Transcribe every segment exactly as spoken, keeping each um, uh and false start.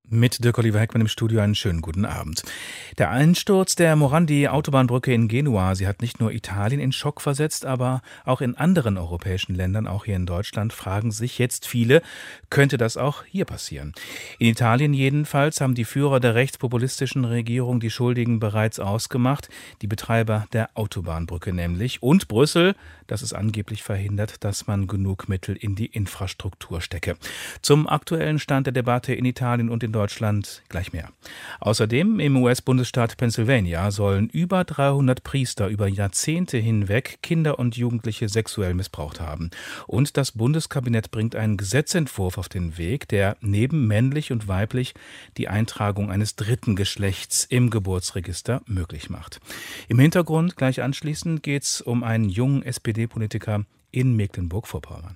Mit Dirk-Oliver Heckmann im Studio einen schönen guten Abend. Der Einsturz der Morandi-Autobahnbrücke in Genua, sie hat nicht nur Italien in Schock versetzt, aber auch in anderen europäischen Ländern, auch hier in Deutschland, fragen sich jetzt viele, könnte das auch hier passieren? In Italien jedenfalls haben die Führer der rechtspopulistischen Regierung die Schuldigen bereits ausgemacht, die Betreiber der Autobahnbrücke nämlich. Und Brüssel, das es angeblich verhindert, dass man genug Mittel in die Infrastruktur stecke. Zum aktuellen Stand der Debatte in Italien und in Deutschland gleich mehr. Außerdem im U S-Bundesstaat Pennsylvania sollen über dreihundert Priester über Jahrzehnte hinweg Kinder und Jugendliche sexuell missbraucht haben. Und das Bundeskabinett bringt einen Gesetzentwurf auf den Weg, der neben männlich und weiblich die Eintragung eines dritten Geschlechts im Geburtsregister möglich macht. Im Hintergrund gleich anschließend geht es um einen jungen S P D-Politiker in Mecklenburg-Vorpommern.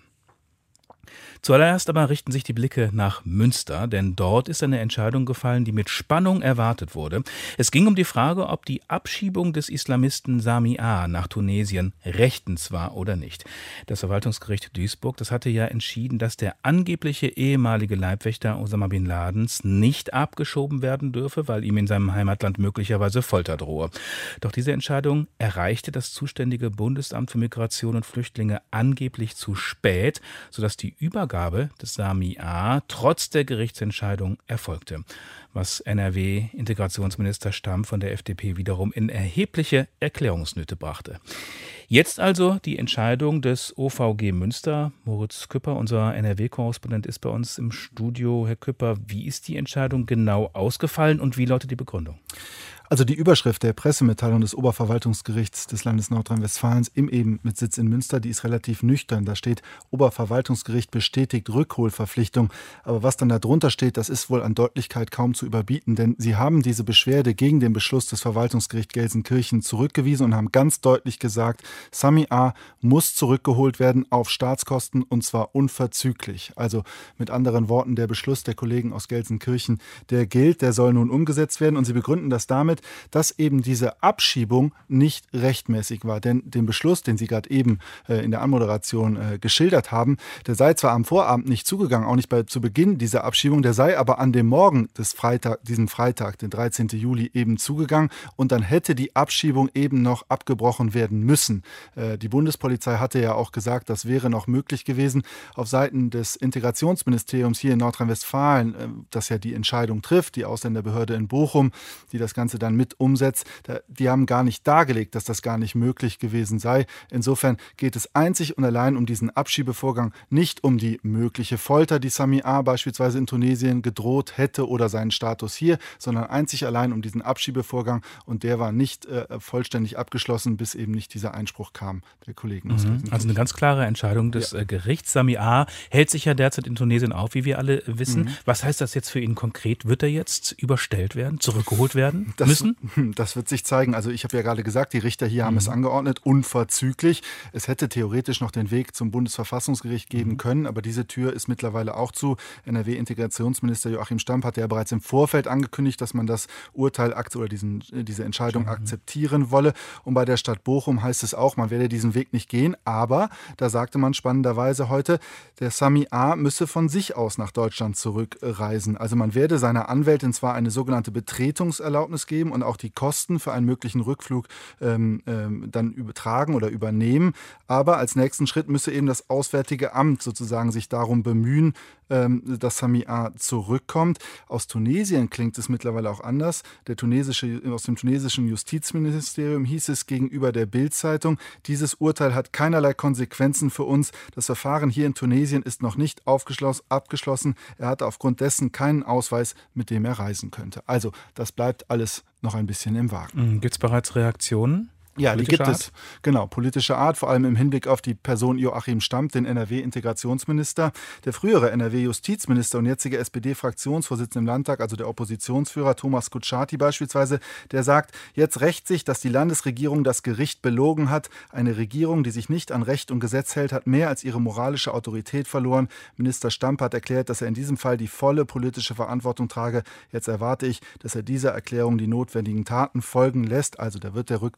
Zuallererst aber richten sich die Blicke nach Münster, denn dort ist eine Entscheidung gefallen, die mit Spannung erwartet wurde. Es ging um die Frage, ob die Abschiebung des Islamisten Sami A. nach Tunesien rechtens war oder nicht. Das Verwaltungsgericht Duisburg, das hatte ja entschieden, dass der angebliche ehemalige Leibwächter Osama bin Ladens nicht abgeschoben werden dürfe, weil ihm in seinem Heimatland möglicherweise Folter drohe. Doch diese Entscheidung erreichte das zuständige Bundesamt für Migration und Flüchtlinge angeblich zu spät, sodass die Übergabe des Sami A. trotz der Gerichtsentscheidung erfolgte, was N R W-Integrationsminister Stamm von der F D P wiederum in erhebliche Erklärungsnöte brachte. Jetzt also die Entscheidung des O V G Münster. Moritz Küpper, unser N R W-Korrespondent, ist bei uns im Studio. Herr Küpper, wie ist die Entscheidung genau ausgefallen und wie lautet die Begründung? Also die Überschrift der Pressemitteilung des Oberverwaltungsgerichts des Landes Nordrhein-Westfalens im eben mit Sitz in Münster, die ist relativ nüchtern. Da steht, Oberverwaltungsgericht bestätigt Rückholverpflichtung. Aber was dann da drunter steht, das ist wohl an Deutlichkeit kaum zu überbieten, denn sie haben diese Beschwerde gegen den Beschluss des Verwaltungsgerichts Gelsenkirchen zurückgewiesen und haben ganz deutlich gesagt, Sami A. muss zurückgeholt werden auf Staatskosten und zwar unverzüglich. Also mit anderen Worten, der Beschluss der Kollegen aus Gelsenkirchen, der gilt, der soll nun umgesetzt werden und sie begründen das damit, dass eben diese Abschiebung nicht rechtmäßig war. Denn den Beschluss, den Sie gerade eben äh, in der Anmoderation äh, geschildert haben, der sei zwar am Vorabend nicht zugegangen, auch nicht bei, zu Beginn dieser Abschiebung, der sei aber an dem Morgen des Freitag, diesem Freitag, den dreizehnten Juli, eben zugegangen und dann hätte die Abschiebung eben noch abgebrochen werden müssen. Äh, die Bundespolizei hatte ja auch gesagt, das wäre noch möglich gewesen. Auf Seiten des Integrationsministeriums hier in Nordrhein-Westfalen, äh, das ja die Entscheidung trifft, die Ausländerbehörde in Bochum, die das Ganze dann mit umsetzt, die haben gar nicht dargelegt, dass das gar nicht möglich gewesen sei. Insofern geht es einzig und allein um diesen Abschiebevorgang, nicht um die mögliche Folter, die Sami A. beispielsweise in Tunesien gedroht hätte oder seinen Status hier, sondern einzig allein um diesen Abschiebevorgang und der war nicht äh, vollständig abgeschlossen, bis eben nicht dieser Einspruch kam der Kollegen aus mhm. Also eine ganz klare Entscheidung des ja. Gerichts. Sami A. hält sich ja derzeit in Tunesien auf, wie wir alle wissen. Mhm. Was heißt das jetzt für ihn konkret? Wird er jetzt überstellt werden, zurückgeholt werden? Das, das wird sich zeigen. Also ich habe ja gerade gesagt, die Richter hier mhm. haben es angeordnet, unverzüglich. Es hätte theoretisch noch den Weg zum Bundesverfassungsgericht geben mhm. können, aber diese Tür ist mittlerweile auch zu. N R W-Integrationsminister Joachim Stamp hat ja bereits im Vorfeld angekündigt, dass man das Urteil oder diesen, diese Entscheidung mhm. akzeptieren wolle. Und bei der Stadt Bochum heißt es auch, man werde diesen Weg nicht gehen. Aber da sagte man spannenderweise heute, der Sami A. müsse von sich aus nach Deutschland zurückreisen. Also man werde seiner Anwältin zwar eine sogenannte Betretungserlaubnis geben und auch die Kosten für einen möglichen Rückflug ähm, ähm, dann übertragen oder übernehmen. Aber als nächsten Schritt müsse eben das Auswärtige Amt sozusagen sich darum bemühen, ähm, dass Sami A. zurückkommt. Aus Tunesien klingt es mittlerweile auch anders. Der tunesische, aus dem tunesischen Justizministerium hieß es gegenüber der Bild-Zeitung, dieses Urteil hat keinerlei Konsequenzen für uns. Das Verfahren hier in Tunesien ist noch nicht abgeschlossen. Er hatte aufgrund dessen keinen Ausweis, mit dem er reisen könnte. Also das bleibt alles noch ein bisschen im Wagen. Gibt es bereits Reaktionen? Ja, die gibt Art? es. Genau, politische Art, vor allem im Hinblick auf die Person Joachim Stamp, den N R W-Integrationsminister. Der frühere N R W-Justizminister und jetzige S P D-Fraktionsvorsitzende im Landtag, also der Oppositionsführer Thomas Kutschaty beispielsweise, der sagt, jetzt rächt sich, dass die Landesregierung das Gericht belogen hat. Eine Regierung, die sich nicht an Recht und Gesetz hält, hat mehr als ihre moralische Autorität verloren. Minister Stamp hat erklärt, dass er in diesem Fall die volle politische Verantwortung trage. Jetzt erwarte ich, dass er dieser Erklärung die notwendigen Taten folgen lässt. Also da wird der Rücktritt in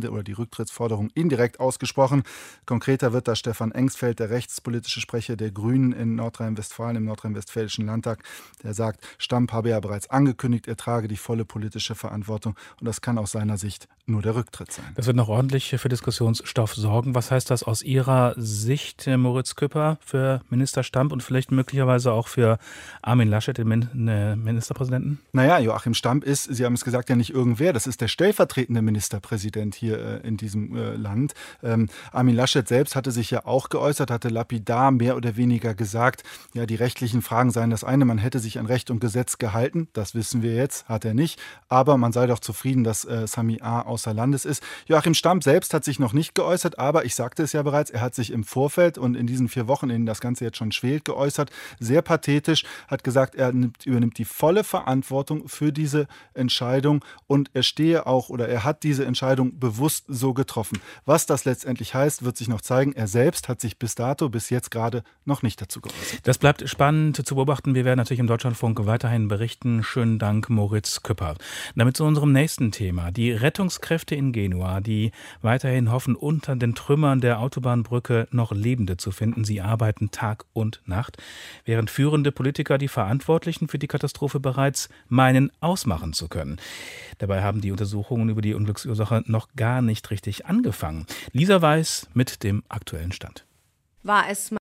Ende oder die Rücktrittsforderung indirekt ausgesprochen. Konkreter wird da Stefan Engsfeld, der rechtspolitische Sprecher der Grünen in Nordrhein-Westfalen, im nordrhein-westfälischen Landtag. Der sagt, Stamp habe ja bereits angekündigt, er trage die volle politische Verantwortung und das kann aus seiner Sicht nur der Rücktritt sein. Das wird noch ordentlich für Diskussionsstoff sorgen. Was heißt das aus Ihrer Sicht, Moritz Küpper, für Minister Stamp und vielleicht möglicherweise auch für Armin Laschet, den Ministerpräsidenten? Naja, Joachim Stamp ist, Sie haben es gesagt, ja nicht irgendwer. Das ist der stellvertretende Ministerpräsident hier äh, in diesem äh, Land. Ähm, Armin Laschet selbst hatte sich ja auch geäußert, hatte lapidar mehr oder weniger gesagt, ja, die rechtlichen Fragen seien das eine, man hätte sich an Recht und Gesetz gehalten. Das wissen wir jetzt, hat er nicht. Aber man sei doch zufrieden, dass äh, Sami A. außer Landes ist. Joachim Stamp selbst hat sich noch nicht geäußert, aber ich sagte es ja bereits, er hat sich im Vorfeld und in diesen vier Wochen, in denen das Ganze jetzt schon schwelt, geäußert. Sehr pathetisch, hat gesagt, er nimmt, übernimmt die volle Verantwortung für diese Entscheidung und er stehe auch oder er hat diese Entscheidung bewusst so getroffen. Was das letztendlich heißt, wird sich noch zeigen. Er selbst hat sich bis dato, bis jetzt gerade noch nicht dazu geäußert. Das bleibt spannend zu beobachten. Wir werden natürlich im Deutschlandfunk weiterhin berichten. Schönen Dank, Moritz Küpper. Damit zu unserem nächsten Thema. Die Rettungskräfte in Genua, die weiterhin hoffen, unter den Trümmern der Autobahnbrücke noch Lebende zu finden. Sie arbeiten Tag und Nacht, während führende Politiker die Verantwortlichen für die Katastrophe bereits meinen, ausmachen zu können. Dabei haben die Untersuchungen über die Unglücksursache noch gar nicht richtig angefangen. Lisa Weiß mit dem aktuellen Stand. War es